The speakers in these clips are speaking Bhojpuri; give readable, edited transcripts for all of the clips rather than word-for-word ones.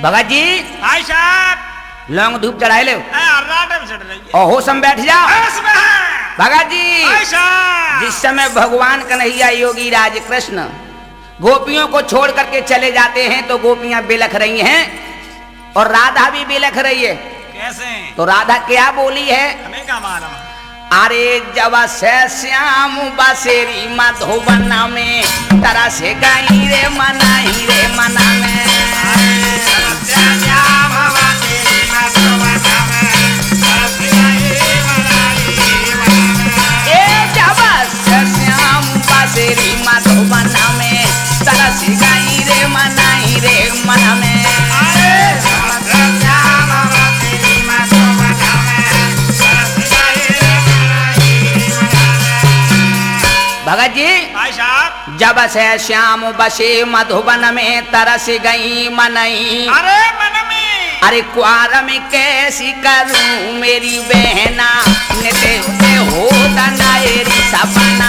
भगत जी भाई साहब लौंग धूप चढ़ाए ले चढ़ रही है और होश में बैठ जाओ। भगत जी भाई साहब जिस समय भगवान कन्हैया योगी राज कृष्ण गोपियों को छोड़ करके चले जाते हैं तो गोपियां बिलख रही हैं और राधा भी बिलख रही है। कैसे तो राधा क्या बोली है? हमें क्या मालूम। अरे जब से श्याम बसेरी मधुबन में तरह से गई रे मना में तेरी मधुबन में तरस गई रे मना में भगत जी भाई साहब जब से श्याम बसे मधुबन में तरस गई मनई। अरे मन में अरे क्वार में कैसी करूं मेरी बहना निते हो दनाएरी सपना।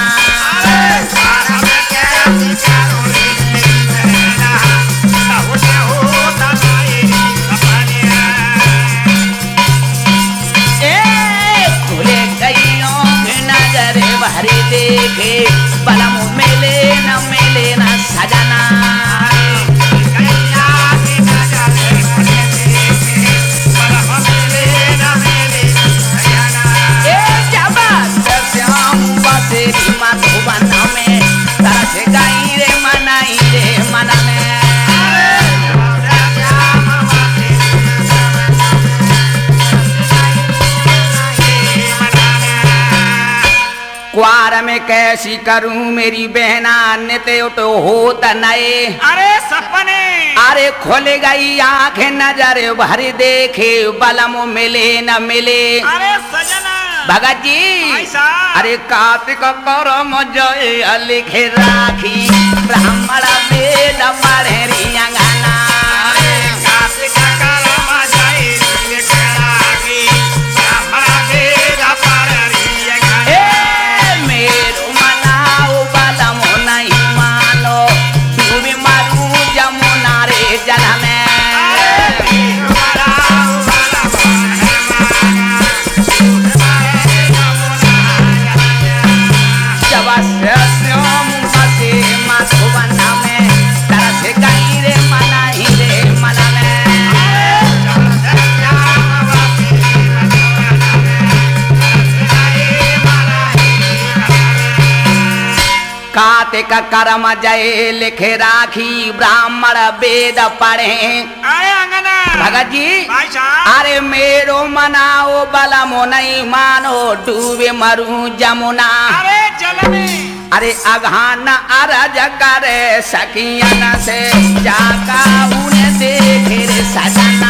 भरी देखे बलम मिले न सजना। श्याम बसेरी मधुबन में तरस गई रे मना में क्वार में कैसी करूं मेरी बहना नित्य उठो हो तनए। अरे सपने अरे खोल गई आंखें नजर भर देखे बलम मिले न मिले। अरे सजना भगत जी ऐसा अरे कार्तिक करम जय लिखे राखी ब्राह्मण वेद पढ़े रियांगना। कार्तिक करम जय लिखे राखी ब्राह्मण वेद पढ़े रियांगना। मेरो मनाओ बलम नहीं मानो डूबी मारू जमुना रे जल में। जब से श्याम बसे मधुबन में तरस गई रे मना में। कार्तिक करम जय लिखे राखी ब्राह्मण वेद पढ़े। अरे अंगना भगत जी भाई साहब अरे मेरो मनाओ बलमो नहीं मानो डूबे मरू जमुना। अरे जल में अरे अघान अरज करे सखियन से जाका उन्हें देखे रे सजना।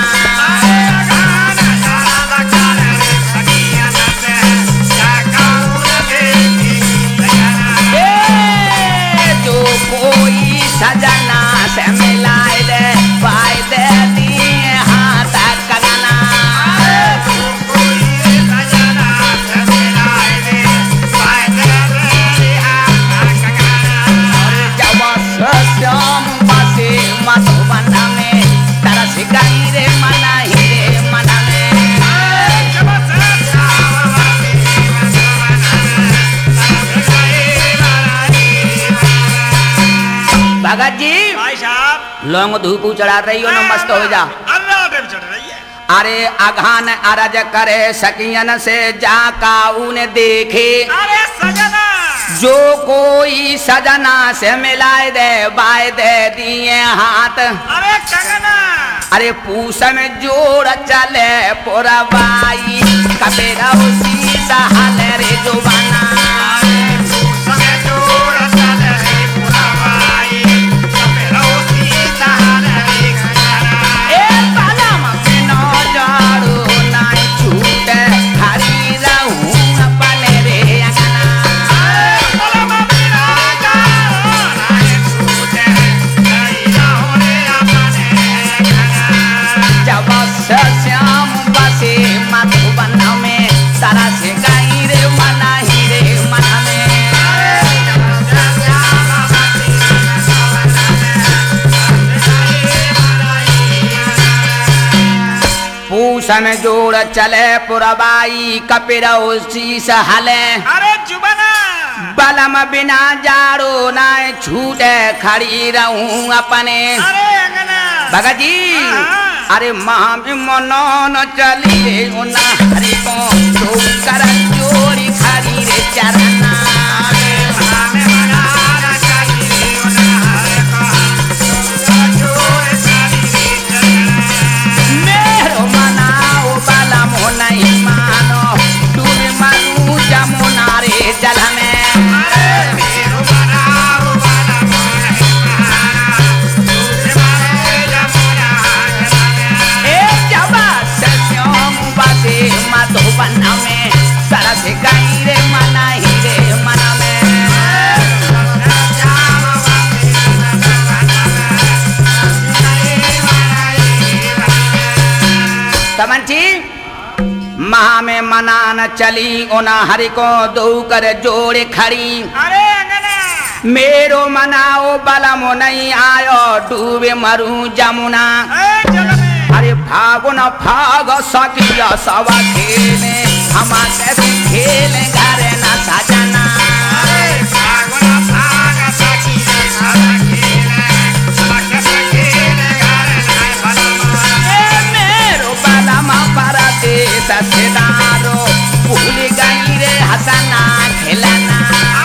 जो कोई सजना से मिलाए दे पाए दे दिए हाथ कगना। जब श्याम बसे मधुबन में तरस गई रे मना में। भगत जी भाई साहब लौंग धूप चढ़ा रही हो न मस्त हो जा। अल्लाह पे चढ़ रही है। अरे अघान अरज करे सकियन से जाका उन्हें देखे। अरे सजना जो कोई सजना से मिलाए दे बाय दे दिए हाथ। अरे कंगना अरे पूस में जोड़ चले पुरवाई कबेरा उसी सहल रे जो बना। श्याम बसे मधुबन में तरस गई रे मना ही सम जोड़ चले पुरबाई कपिरौ शीस हले। अरे जुबाना बलम बिना जाड़ो ना छूटे खड़ी रहूं अपने। अरे अंगना भगत जी अरे माँ भी मनो न चलिए उना हरि को तो कर जोड़ी खड़ी रे चरना। मेरो मनाओ बलम हो नहीं मानो डूबे मरू जमुना रे जल में। मधुबन में सरस गई रे मना ही रे मना में। तमंची महा में मना न चली उना हरि को दो कर जोड़े खड़ी। अरे अंगना मेरो मनाओ बलमो नहीं आयो डूबे मरू जमुना। अरे भागो न भाग सकिया सवा खेले हम कैसे खेले घरे न सजना। मेरो बलमा परदेस सेदारो भूल गई रे हसना खेलना।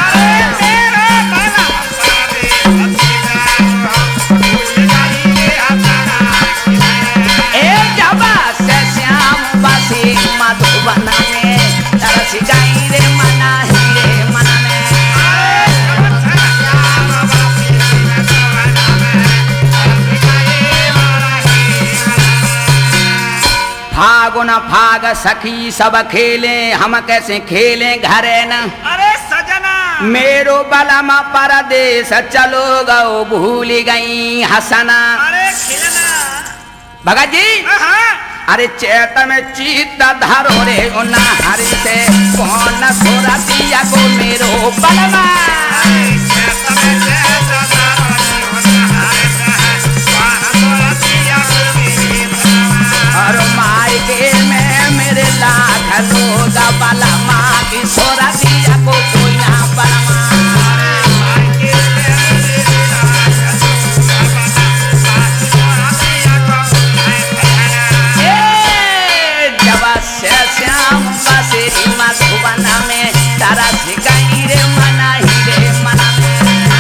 मधुबन में तरस गई रे मना ही रे मना में। फागुन फाग सखी सब खेले हम कैसे खेले घरे न। अरे सजना मेरो बलमा परदेस चलो गो भूल गई हसना। अरे खिलना भगत जी अरे चेत में चित्त धरो रे उना हरि से कौन सोरा दिया को मेरो बलमा। और मायके में मेरे लाख लोग बलमा की सोरा दिया को कोई ना बलमा। श्याम बसेरी मधुबन में तरस गई रे मना ही रे मना में।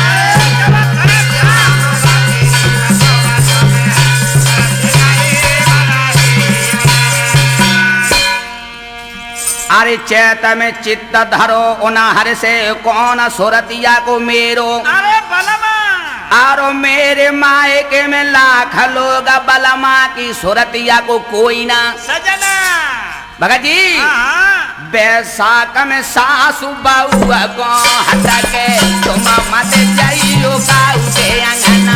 अरे चैत में चित्त धरो उना हर से कौन सुरतिया को मेरो। अरे बलमा आरो मेरे मायके में लाख लोग बलमा की सुरतिया को कोई ना सजना। भगत जी बैसाख में सासू बउआ को हटा के तुम मत जाइयो गाँव के अंगना।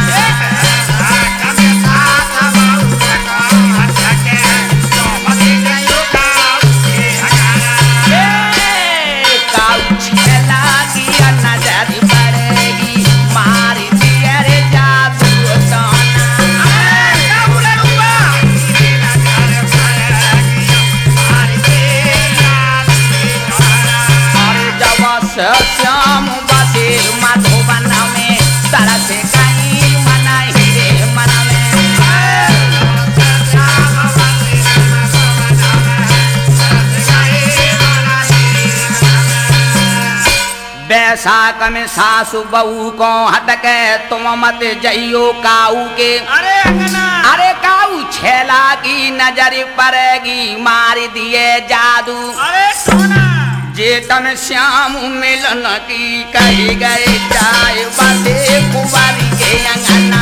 श्याम बसे मधुबन में तरस गई मना ही रे मना में। बैसाख में सासू बहू को हटके तुम मत जइयो काऊ के। अरे अंगना अरे काऊ छेला की नजर पड़ेगी मार दिए जादू। अरे सोना जेतन श्याम मिलन की कही गए जाए बसे कुंवारी के अंगना।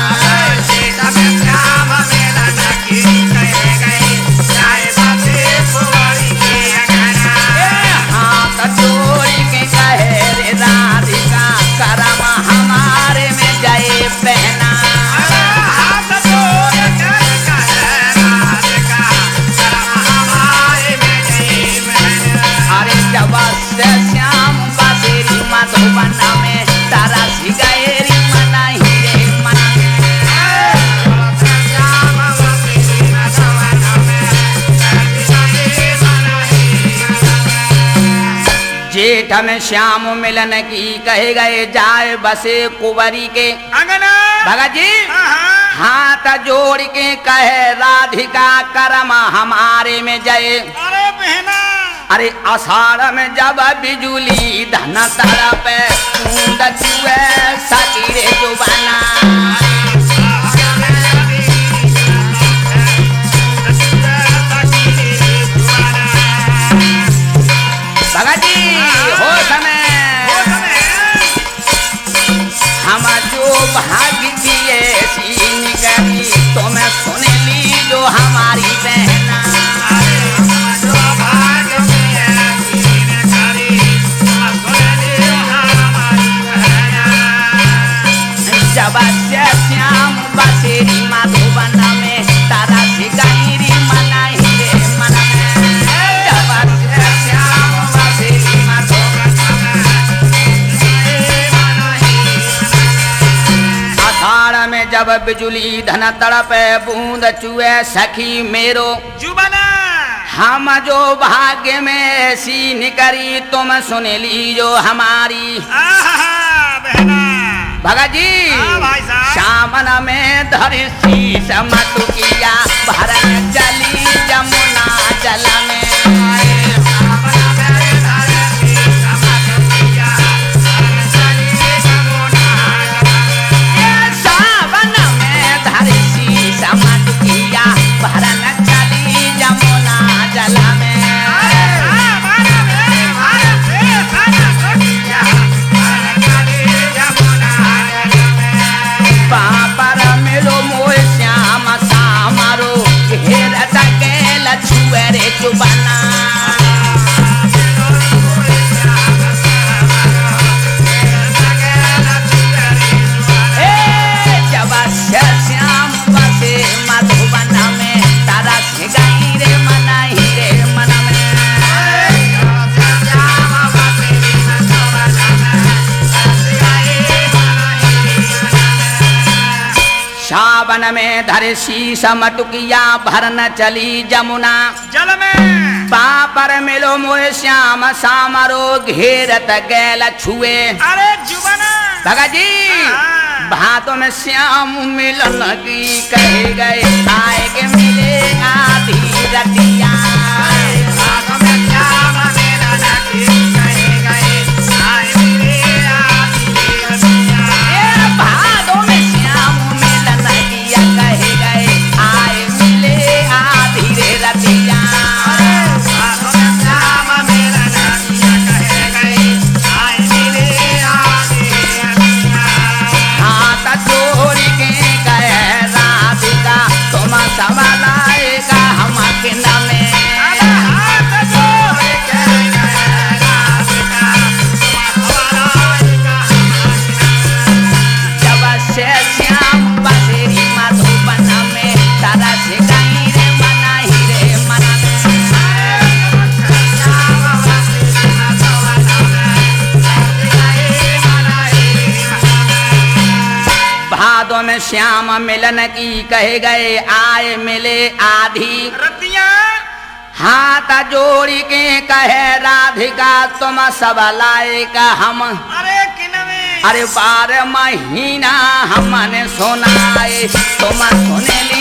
हाथ जोड़ी के कहे रे राधिका करम हमारे में जाए पहना। अरे जब से श्याम बसेरी मधुबन में तरस गए रे मना ही रे मना। जेठ में श्याम मिलन की कहे गए जाए बसे कुंवरी के अंगना भगत जी हाँ हाथ जोड़ के कहे राधिका करम हमारे में जय अरे बहना अरे आषाढ़ में जब बिजुली धन तरफ बूंद चुए सकी रे जुबाना भगत जी हो समय हम जो भाग्य दिए सीन करी तुम सुन ली जो हमारी बहना जब से श्याम बसेरी मधुबन में तारा सिकाई मनाई रे मन में जब से श्याम बसेरी मधुबन आषाढ़ में जब बिजुली धन तड़पे बूंद चुए सखी मेरो जुबाना हम जो भाग्य में ऐसी निकरी तुम सुन ली जो हमारी बहना भगत जी हाँ भाई साहब। शामन में धरी शीश मटुकिया भरन चली जमुना जल में सावन में धरी शीश मटुकिया भरन चली जमुना जल में पापर मिलो मोय श्याम सामरो घेर तकेल छुए रे जुबाना जब से श्याम बसे मधुबन में तारा से गई रे मनाई रे मन में सावन में धरे शीश मटुकिया भरन चली जमुना जल में पापर मिलो मोय श्याम सामरो घेरत गैल छुए अरे जुबाना भगत जी हाँ। भादों में श्याम मिलन की कहे गए आए के मिले आधी रतिया भादों में श्याम मिलन किया कहे गए आए मिले आधी रे रतिया हाथ जोड़ के गए राधिका तुम संभालाएगा हम किन में जब से श्याम बसेरी मधुबन में तारा से गई रे मनाई रे मन भादों में श्याम मिलन की कहे गए आए मिले आधी रतिया हाथ जोड़ी के कहे राधिका तुम सब लाएगा हम अरे किनवे अरे 12 महीना हमने सुनाए तुम सुने